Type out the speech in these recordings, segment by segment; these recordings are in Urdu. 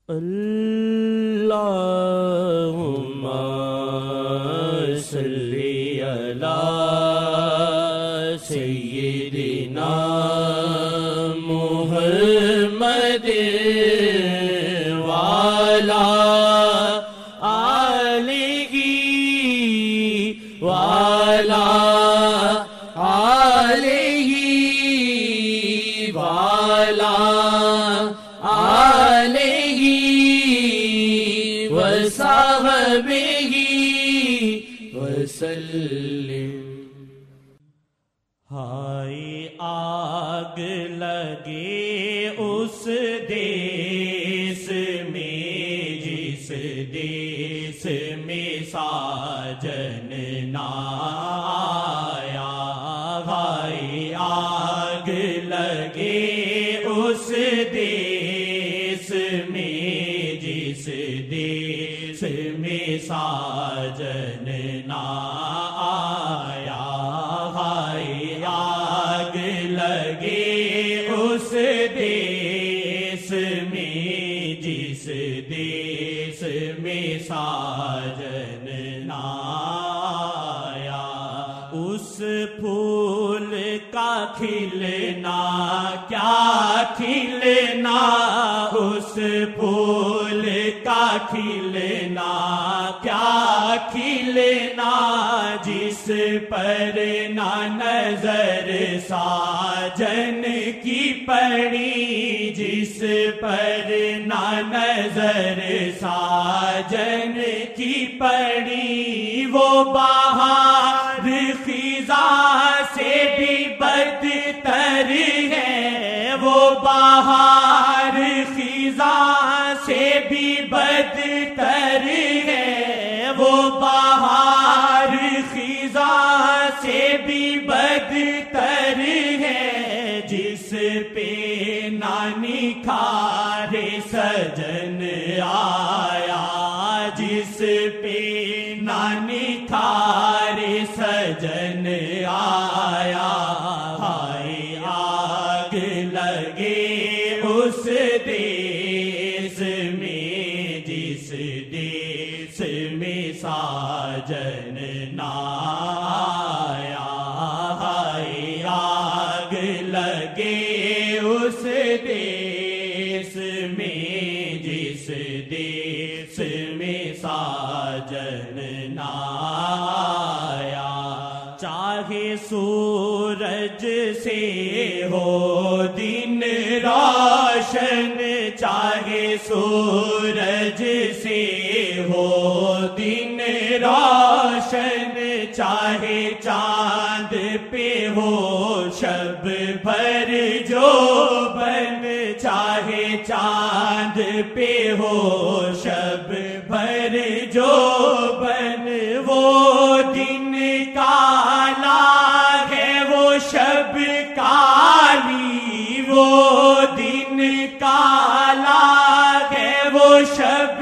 اللہم صلی علی سیدنا محمد وعلی آلہ وعلی آلہ وعلی آلہ وصحبہ وسلم۔ ہائے آگ لگے اس دیس میں جس دیس میں ساجن نہ آیا، ہائے آگ لگے اس دیس میں جس دیس میں ساجن نہ آیا، ہائے آگ لگے اس دیس میں جس دیس میں ساجن نہ آیا۔ اس پھول کا کھلنا کیا کھلنا، اس پھول کا کھلنا کیا کھلنا، جس پر نہ نظر ساجن کی پڑی، جس پر نہ نظر ساجن کی پڑی، وہ بہار خزاں سے بھی بدتر ہے، وہ بہار خزاں سے بھی بدتر ہے، وہ بہار خزاں سے بھی بدتر ہے، جس پہ نہ نکھار سجن آیا، جس پہ نہ نکھار سجن آیا، ہائے آگ لگے اس دیس میں جس دیس میں ساجن نہ آیا، ہائے آگ لگے اس دیس میں جس دیس میں ساجن نہ آیا۔ چاہے سورج سے ہو دن روشن، چاہے سورج سے ہو دن روشن، چاہے چاند پہ ہو شب بھر جو بن، چاہے چاند پہ ہو شب بھر جو بن، وہ دن کالا ہے وہ شب کالی، وہ دن کالا ہے وہ شب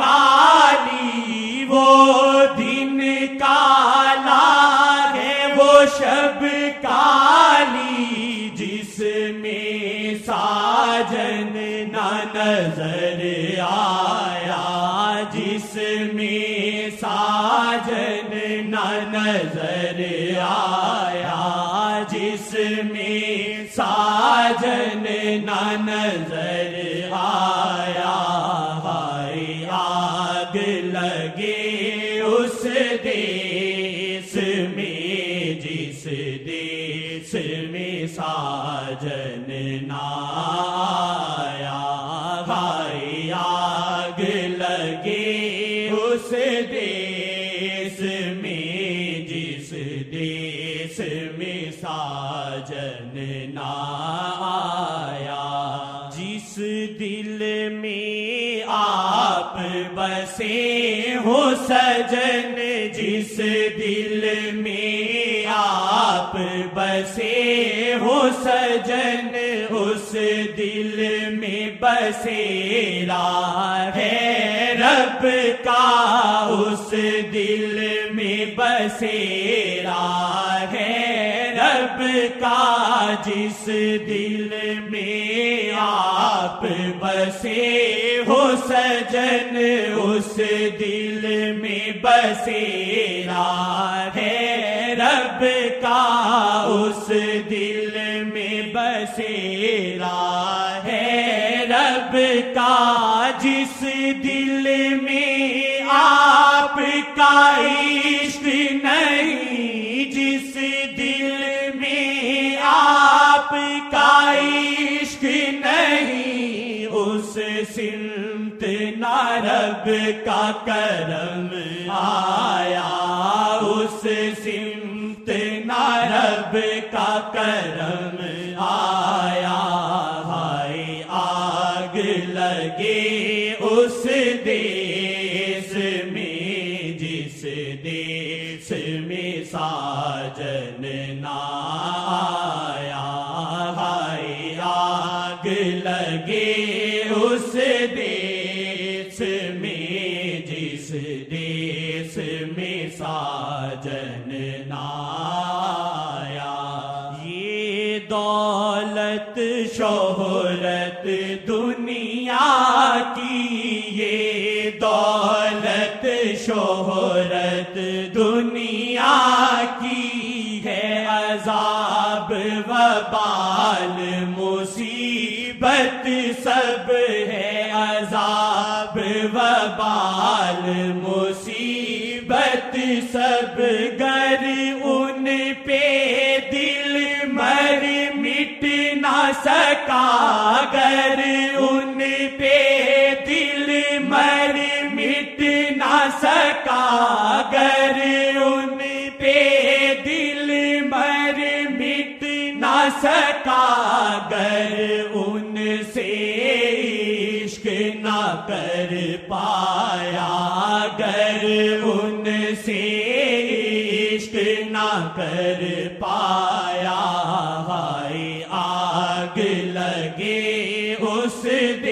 کالی، وہ دن کالا ہے وہ شب کالی، جس میں ساجن نہ نظر آیا، جس میں ساجن نہ نظر آیا، جس میں ساجن نہ نظر آیا، ہائے آگ لگے اس دیس میں جس دیس میں ساجن نہ آیا، ہائے آگ لگے اس دیس میں جس دیس میں ساجن نہ آیا۔ جس دل میں آپ بسے ہو سجن، جس دل میں آپ بسے ہو سجن، اس دل میں بسیرا ہے رب کا، اس دل میں بسیرا ہے رب کا، جس دل میں آپ آپ بسے ہو سجن اس دل میں بسیرا ہے رب کا، اس دل میں بسیرا ہے رب کا، جس دل میں آپ کا عشق نہیں، جس دل میں آپ کا عشق نہیں، اس سمت نہ رب کا کرم آیا، اس سمت نہ رب کا کرم آیا، ہائے آگ لگے اس دیس میں جس دیس میں ساجن نہ آیا، ہائے آگ لگے اس دیس میں جس دیس میں ساجن نہ آیا۔ یہ دولت شہرت دنیا کی، یہ دولت شہرت دنیا کی ہے، عذاب وبال مصیبت سب ہے، عذاب وبال مصیبت سب، گر ان پہ دل مر مٹ نہ سکا، گر ان پہ دل مر مٹ نہ سکا، گر ان پہ دل مر مٹ نہ سکا، گر ان سے عشق نہ کر پایا، گر ان سے عشق نہ کر پایا، ہائے آگ لگے اس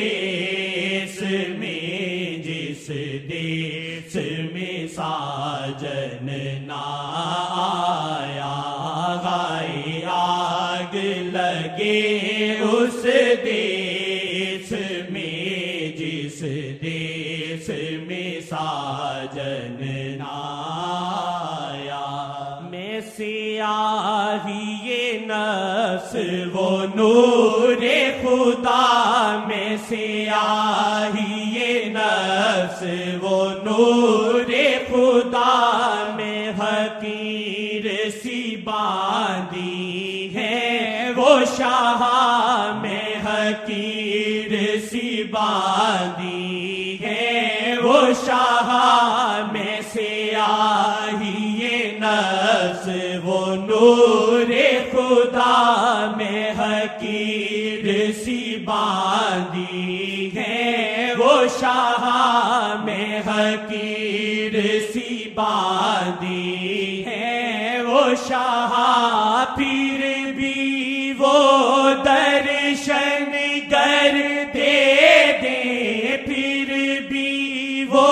دیس میں جس دیس میں ساجن نہ آیا، ہائے آگ لگے اس دیس میں جس دیس میں ساجن نہ آیا۔ میں سیاہی نفس وہ نور خدا، میں سیاہی نفس وہ نور خدا، میں حقیر سی باندھی ہے وہ شاہ، میں حقیر سی باندھی ہے وہ شاہ، میں سیاہی نفس وہ نور خدا، میں حقیر سی باندھی ہے وہ شاہ، میں حقیر سی باندھی ہے وہ شاہ، پھر بھی وہ درشن گر دے دیں، پھر بھی وہ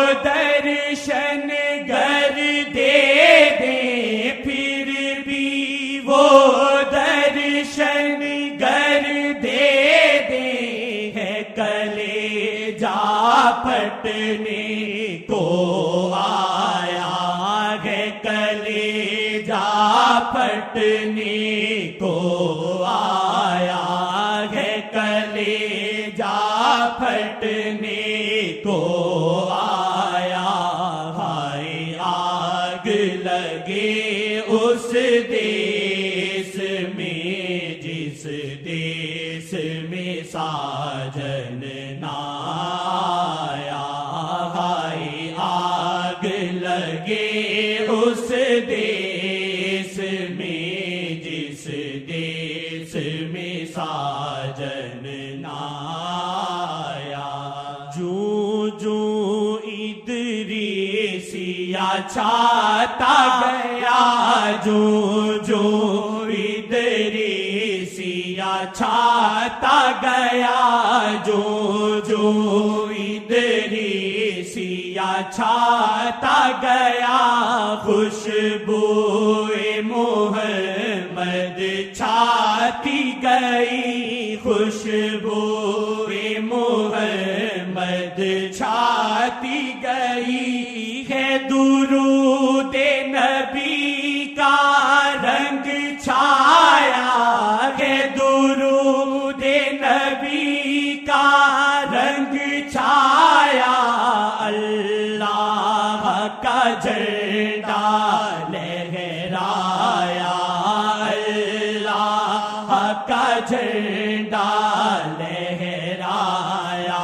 درشن گر دے دیں، پھر بھی وہ درشن گر دے دیں، ہے کلیجا پھٹنے کو آیا، ہے کلیجا پھٹنے کو آیا، ہے کلیجا پھٹنے کو آیا، ہائے آگ لگے اس دیس میں جس دیس میں ساجن نہ آیا، ہائے آگ لگے اس دیس میں جس دیس میں ساجن نہ آیا۔ جو جو ادریسیا چھاتا گیا، جو جو ادریسیا چھاتا گیا، جو جو ادریسیا چھاتا گیا، خوشبوئے محمد چھاتی گئی، خوشبو گرد چھاتی گئی ہے، درود نبی کا رنگ چھایا ہے، درود نبی کا رنگ چھایا، اللہ کا جھنڈا لہرایا، اللہ کا جھنڈا لہرایا،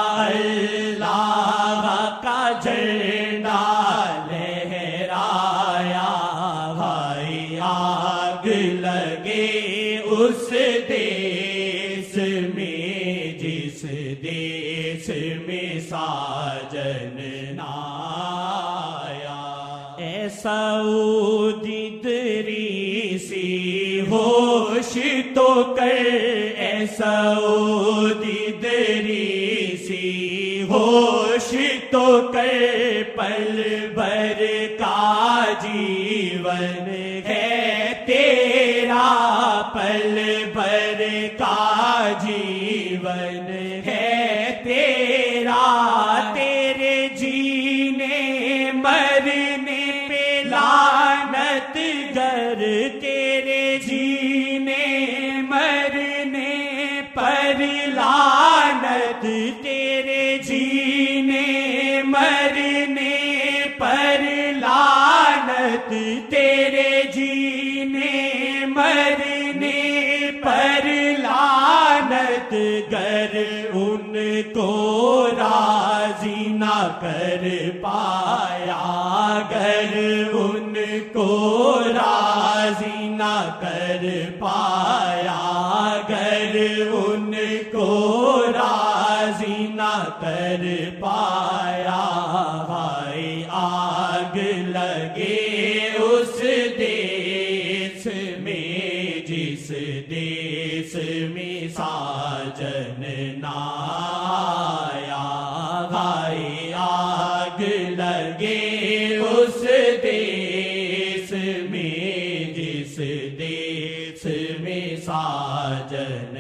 اللہ کا جھنڈا لہرایا، بھائی آگ لگے اس دیس میں جس دیس میں ساجن نایا، اے سعودی ادریسی ہوش تو کر، اے سعودی ادریسی ہوش تو کر، پل بھر کا جیون ہے تیرا، پل بھر کا جیون ہے تیرا، تیرے جینے مرنے پہ لعنت گر، تیرے جینے مرنے پر لعنت، تیرے جینے مرنے پر لعنت، تیرے جینے مرنے پر لعنت، گر ان کو راضی نہ کر پایا، گر ان کو راضی نہ کر پایا، گر ان کو راضی نہ کر پایا، بھائی آگ لگے اس دیس میں جس دیس میں ساجن نایا، بھائی آگ لگے اس دیس میں جس دیس میں ساجن